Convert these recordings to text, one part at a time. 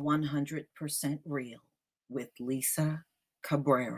100% Real with Lisa Cabrera.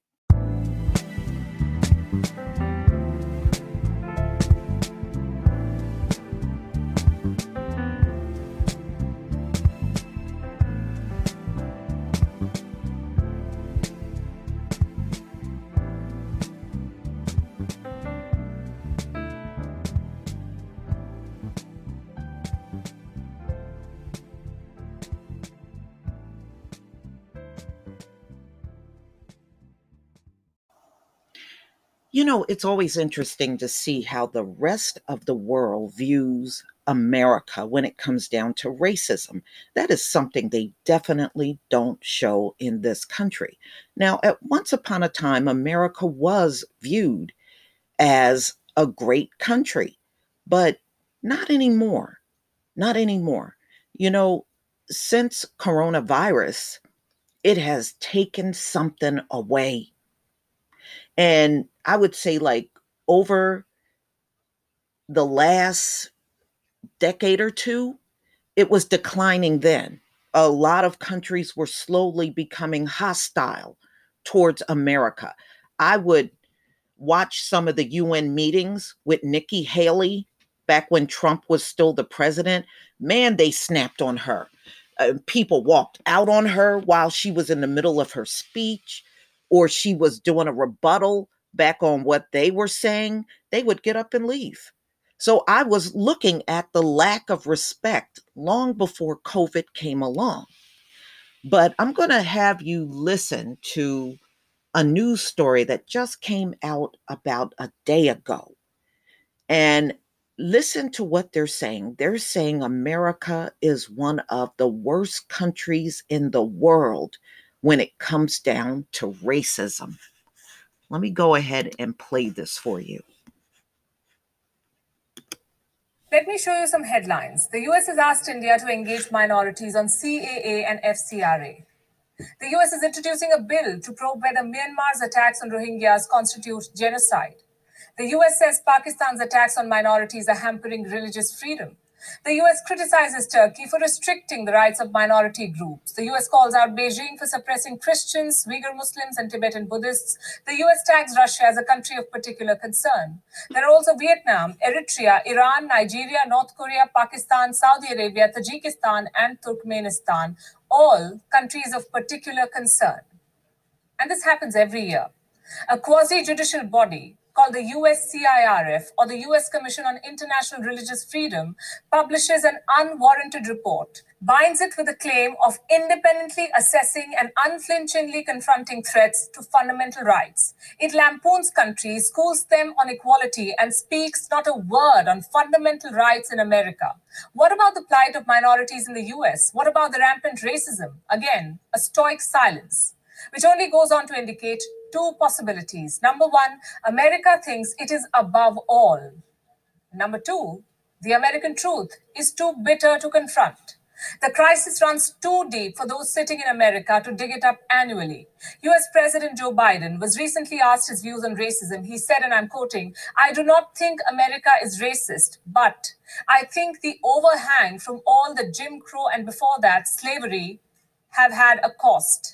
You know, it's always interesting to see how the rest of the world views America when it comes down to racism. That is something they definitely don't show in this country. Now, at once upon a time, America was viewed as a great country, but not anymore. Not anymore. You know, since coronavirus, it has taken something away. And I would say, like, over the last decade or two, it was declining then. A lot of countries were slowly becoming hostile towards America. I would watch some of the UN meetings with Nikki Haley back when Trump was still the president. Man, they snapped on her. People walked out on her while she was in the middle of her speech, or she was doing a rebuttal back on what they were saying. They would get up and leave. So I was looking at the lack of respect long before COVID came along. But I'm going to have you listen to a news story that just came out about a day ago. And listen to what they're saying. They're saying America is one of the worst countries in the world when it comes down to racism. Let me go ahead and play this for you. Let me show you some headlines. The US has asked India to engage minorities on CAA and FCRA. The US is introducing a bill to probe whether Myanmar's attacks on Rohingyas constitute genocide. The US says Pakistan's attacks on minorities are hampering religious freedom. The US criticizes Turkey for restricting the rights of minority groups. The US calls out Beijing for suppressing Christians, Uyghur Muslims, and Tibetan Buddhists. The US tags Russia as a country of particular concern. There are also Vietnam, Eritrea, Iran, Nigeria, North Korea, Pakistan, Saudi Arabia, Tajikistan, and Turkmenistan, all countries of particular concern. And this happens every year. A quasi-judicial body called the USCIRF, or the US Commission on International Religious Freedom, publishes an unwarranted report, binds it with a claim of independently assessing and unflinchingly confronting threats to fundamental rights. It lampoons countries, schools them on equality, and speaks not a word on fundamental rights in America. What about the plight of minorities in the US? What about the rampant racism? Again, a stoic silence, which only goes on to indicate two possibilities. Number one, America thinks it is above all. Number two, the American truth is too bitter to confront. The crisis runs too deep for those sitting in America to dig it up annually. US President Joe Biden was recently asked his views on racism. He said, and I'm quoting, "I do not think America is racist, but I think the overhang from all the Jim Crow and before that slavery have had a cost."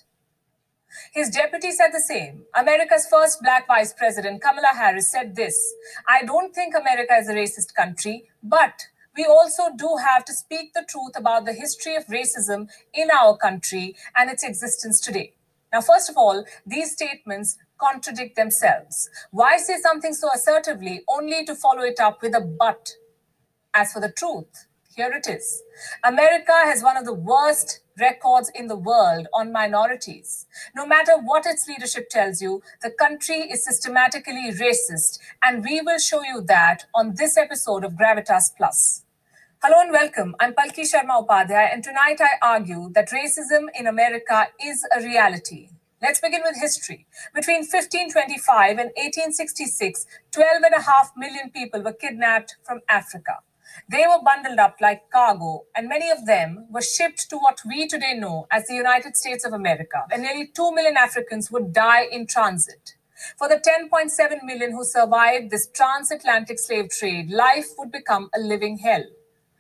His deputy said the same. America's first black vice president, Kamala Harris, said this: "I don't think America is a racist country, but we also do have to speak the truth about the history of racism in our country and its existence today." Now, first of all, these statements contradict themselves. Why say something so assertively only to follow it up with a but? As for the truth, here it is. America has one of the worst records in the world on minorities. No matter what its leadership tells you, the country is systematically racist, and we will show you that on this episode of Gravitas Plus. Hello and welcome. I'm Palki Sharma Upadhyay, and tonight I argue that racism in America is a reality. Let's begin with history. Between 1525 and 1866, 12.5 million people were kidnapped from Africa. They were bundled up like cargo, and many of them were shipped to what we today know as the United States of America, and nearly 2 million Africans would die in transit. For the 10.7 million who survived this transatlantic slave trade, life would become a living hell.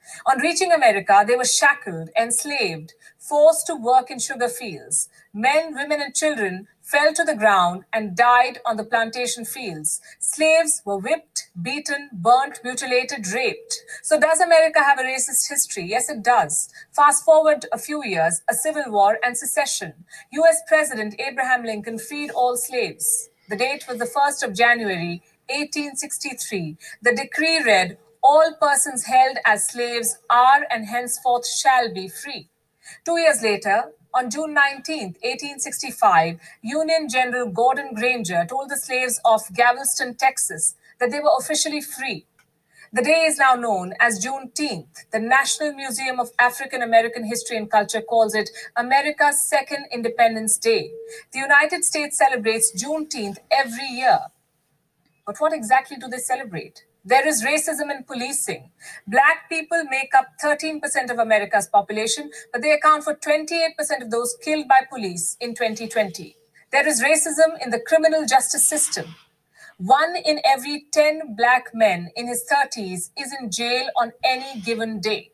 On reaching America, they were shackled, enslaved, forced to work in sugar fields. Men, women, and children fell to the ground and died on the plantation fields. Slaves were whipped, beaten, burnt, mutilated, raped. So, does America have a racist history? Yes, it does. Fast forward a few years, a civil war and secession. US President Abraham Lincoln freed all slaves. The date was the 1st of January, 1863. The decree read, all persons held as slaves are and henceforth shall be free. 2 years later, on June 19, 1865, Union General Gordon Granger told the slaves of Galveston, Texas, that they were officially free. The day is now known as Juneteenth. The National Museum of African American History and Culture calls it America's Second Independence Day. The United States celebrates Juneteenth every year. But what exactly do they celebrate? There is racism in policing. Black people make up 13% of America's population, but they account for 28% of those killed by police in 2020. There is racism in the criminal justice system. 1 in every 10 black men in his 30s is in jail on any given day.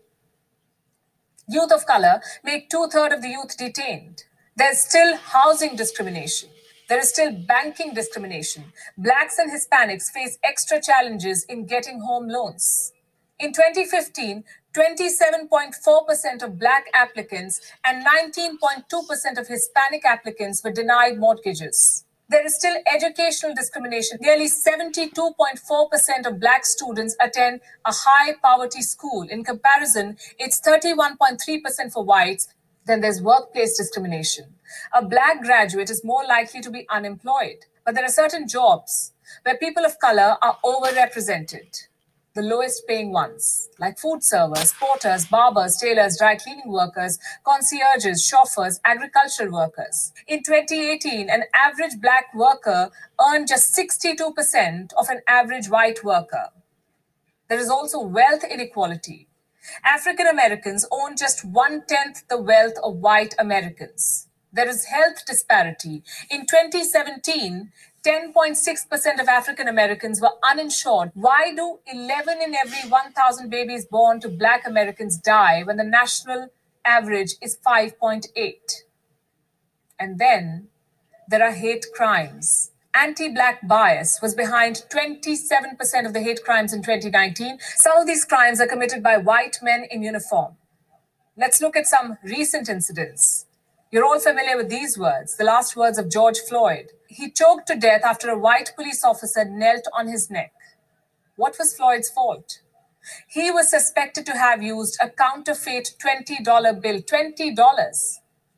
Youth of color make 2/3 of the youth detained. There's still housing discrimination. There is still banking discrimination. Blacks and Hispanics face extra challenges in getting home loans. In 2015, 27.4% of black applicants and 19.2% of Hispanic applicants were denied mortgages. There is still educational discrimination. Nearly 72.4% of black students attend a high poverty school. In comparison, it's 31.3% for whites. Then there's workplace discrimination. A black graduate is more likely to be unemployed. But there are certain jobs where people of color are overrepresented. The lowest paying ones, like food servers, porters, barbers, tailors, dry cleaning workers, concierges, chauffeurs, agricultural workers. In 2018, an average black worker earned just 62% of an average white worker. There is also wealth inequality. African Americans own just 1/10 the wealth of white Americans. There is health disparity. In 2017, 10.6% of African Americans were uninsured. Why do 11 in every 1,000 babies born to Black Americans die when the national average is 5.8? And then there are hate crimes. Anti-Black bias was behind 27% of the hate crimes in 2019. Some of these crimes are committed by white men in uniform. Let's look at some recent incidents. You're all familiar with these words, the last words of George Floyd. He choked to death after a white police officer knelt on his neck. What was Floyd's fault? He was suspected to have used a counterfeit $20 bill, $20.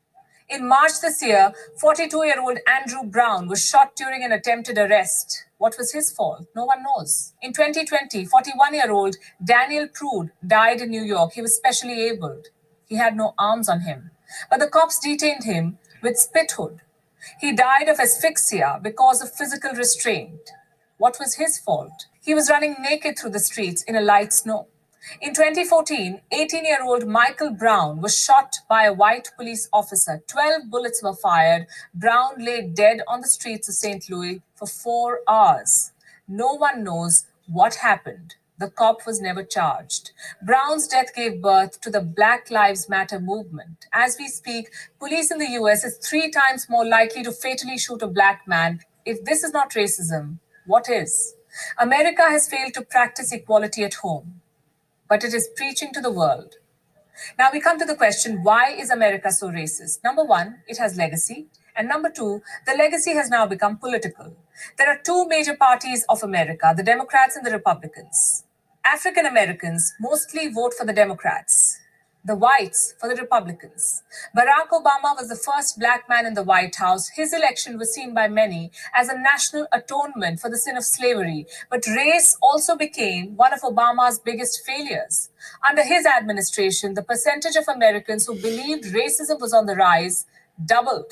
In March this year, 42-year-old Andrew Brown was shot during an attempted arrest. What was his fault? No one knows. In 2020, 41-year-old Daniel Prude died in New York. He was specially abled. He had no arms on him. But the cops detained him with spit hood. He died of asphyxia because of physical restraint. What was his fault? He was running naked through the streets in a light snow. In 2014, 18-year-old Michael Brown was shot by a white police officer. 12 bullets were fired. Brown lay dead on the streets of St. Louis for 4 hours. No one knows what happened. The cop was never charged. Brown's death gave birth to the Black Lives Matter movement. As we speak, police in the US is 3 times more likely to fatally shoot a black man. If this is not racism, what is? America has failed to practice equality at home, but it is preaching to the world. Now we come to the question, why is America so racist? Number one, it has legacy. And number two, the legacy has now become political. There are 2 major parties of America, the Democrats and the Republicans. African Americans mostly vote for the Democrats, the whites for the Republicans. Barack Obama was the first black man in the White House. His election was seen by many as a national atonement for the sin of slavery. But race also became one of Obama's biggest failures. Under his administration, the percentage of Americans who believed racism was on the rise doubled.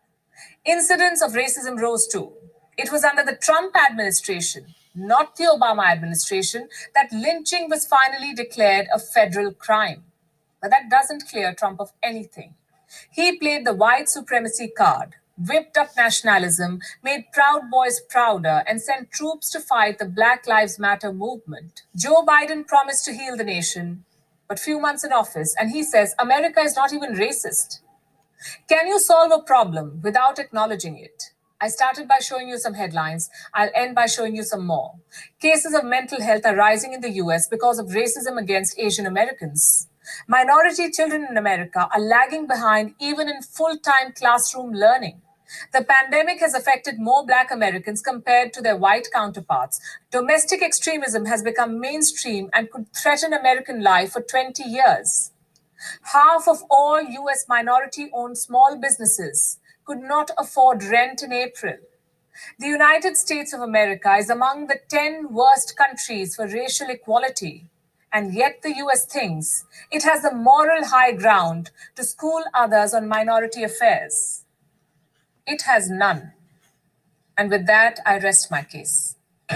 Incidents of racism rose too. It was under the Trump administration, not the Obama administration, that lynching was finally declared a federal crime. But that doesn't clear Trump of anything. He played the white supremacy card, whipped up nationalism, made Proud Boys prouder, and sent troops to fight the Black Lives Matter movement. Joe Biden promised to heal the nation. but few months in office, and he says America is not even racist. Can you solve a problem without acknowledging it? I started by showing you some headlines. I'll end by showing you some more. Cases of mental health are rising in the US because of racism against Asian Americans. Minority children in America are lagging behind even in full-time classroom learning. The pandemic has affected more Black Americans compared to their white counterparts. Domestic extremism has become mainstream and could threaten American life for 20 years. Half of all US minority owned small businesses could not afford rent in April. The United States of America is among the 10 worst countries for racial equality. And yet the US thinks it has the moral high ground to school others on minority affairs. It has none. And with that, I rest my case.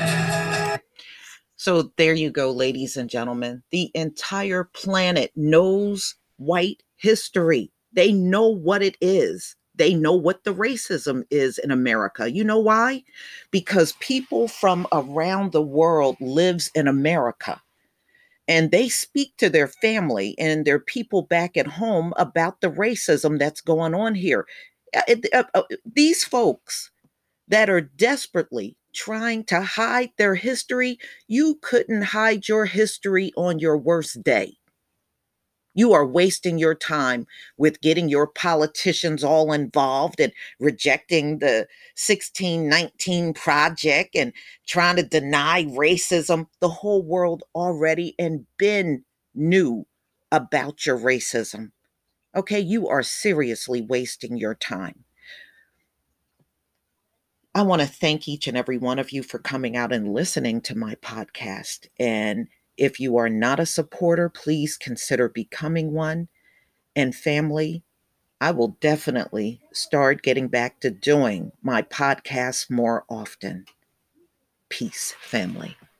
So there you go, ladies and gentlemen. The entire planet knows white history. They know what it is. They know what the racism is in America. You know why? Because people from around the world lives in America, and they speak to their family and their people back at home about the racism that's going on here. These folks that are desperately trying to hide their history, you couldn't hide your history on your worst day. You are wasting your time with getting your politicians all involved and rejecting the 1619 Project and trying to deny racism. The whole world already and been knew about your racism. Okay, you are seriously wasting your time. I want to thank each and every one of you for coming out and listening to my podcast. And if you are not a supporter, please consider becoming one. And family, I will definitely start getting back to doing my podcast more often. Peace, family.